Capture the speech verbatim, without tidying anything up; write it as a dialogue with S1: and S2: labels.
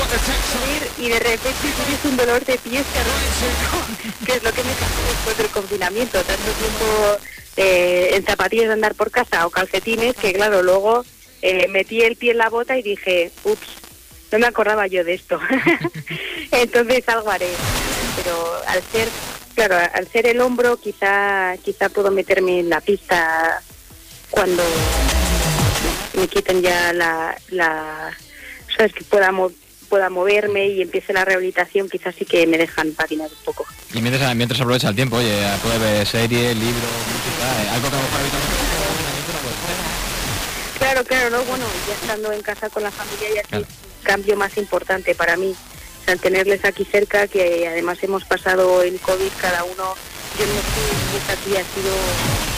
S1: y de repente tienes un dolor de pies que, que es lo que me pasó después del confinamiento, tanto tiempo eh, en zapatillas de andar por casa o calcetines, que claro, luego eh, metí el pie en la bota y dije, ups, no me acordaba yo de esto. Entonces algo haré, pero al ser, claro, al ser el hombro, quizá, quizá puedo meterme en la pista cuando me quiten ya la, la sabes, que pueda, mo- pueda moverme y empiece la rehabilitación, quizás sí que me dejan patinar un poco.
S2: Y mientras, mientras aprovecha el tiempo, oye, puede ver series, libros, música, eh, algo que a lo mejor habitualmente no puede hacer.
S1: Claro, claro, no, bueno, ya estando en casa con la familia ya
S2: Claro.
S1: es un cambio más importante para mí. O sea, tenerles aquí cerca, que además hemos pasado el COVID cada uno, yo no sé si esta aquí ha sido